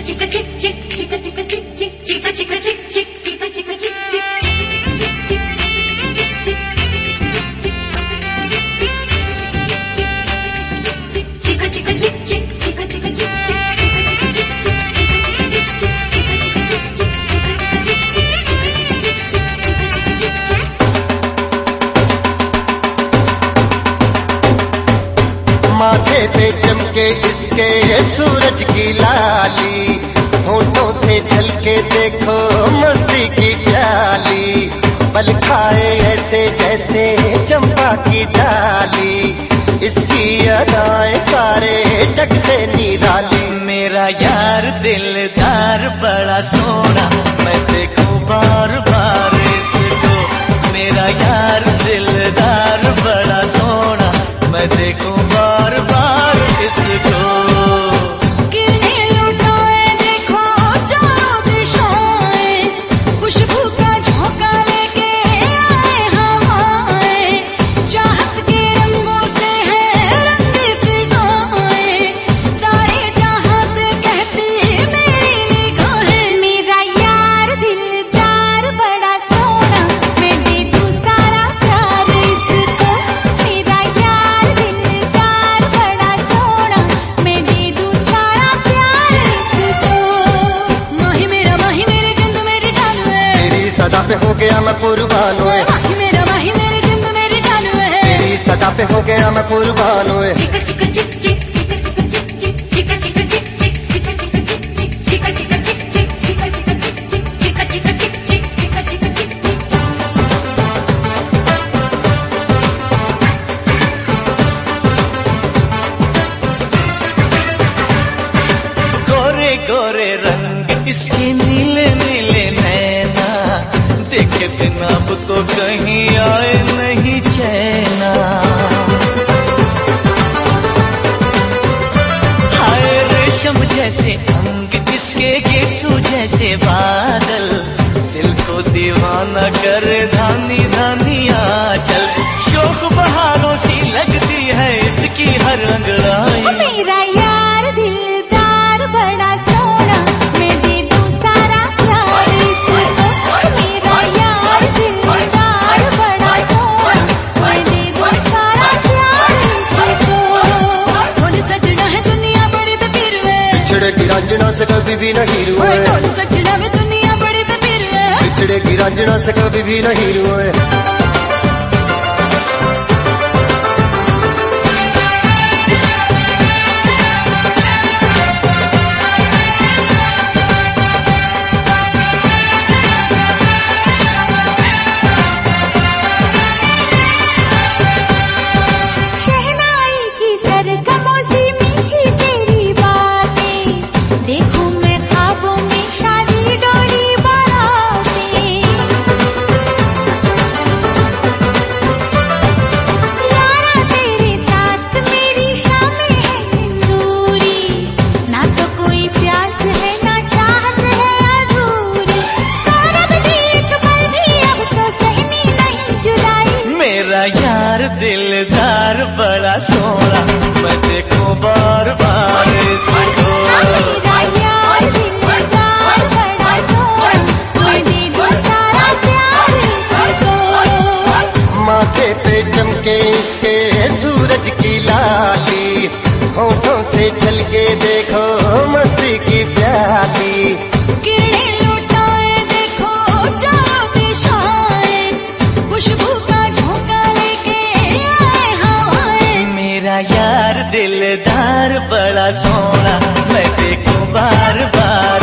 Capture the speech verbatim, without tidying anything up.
माथे पे चमके इसके सूरज की लाली, होठों से झलके देखो मस्ती की प्याली, पल खाए ऐसे जैसे चंपा की डाली, इसकी अदाएं सारे जग से निराली। मेरा यार दिलदार बड़ा सोना, मैं देखूं बार बार इसको। मेरा यार दिलदार बड़ा सोना, मैं देखूं बार बार इसको। सदा पे हो गया मैं कुर्बान हुए, माही मेरा माही मेरे जिंद मेरी जान है, तेरी सदा पे हो गया मैं कुर्बान हुए। गोरे गोरे रंग इसके नीले नीले नैना, देखे बिना अब तो कहीं आए नहीं चैना। हाय रेशम जैसे अंग इसके, गेसू जैसे बादल, दिल को दीवाना करे धानी धानी आंचल। शोक बहारों सी लगती है इसकी हर अंगड़ाई। मेरा यार दिलदार बड़ा सोना, मैं दे दूं सारा प्यार इसको। मेरा यार दिलदार बड़ा सोना, मैं दे दूं सारा प्यार इसको। बोल सजना है दुनिया बड़ी बेपीर है, बिछड़ेगी रांझना से कभी भी नहीं रुए। बोल सजना है दुनिया बड़ी बेपीर है, बिछड़ेगी रांझना से कभी भी नहीं रुए। देखूं मैं ख्वाबों में शादी डोली बारातें, यारा तेरे साथ मेरी शामें है सिंदूरी, ना तो कोई प्यास है ना चाहत है अधूरी, सौरभ की एक पल भी अब तो सहनी नहीं जुदाई। मेरा यार दिलदार बड़ा सोना, मैं देखूं बार बार इसको। माथे पे चमके इसके सूरज की लाली, होठों से झलके देखो मस्ती की प्याली, किरणें लुटाए देखो चारों दिशाएं, खुशबू का झोंका लेके आए हवाएं। मेरा यार दिलदार बड़ा सोना, मैं देखूं बार बार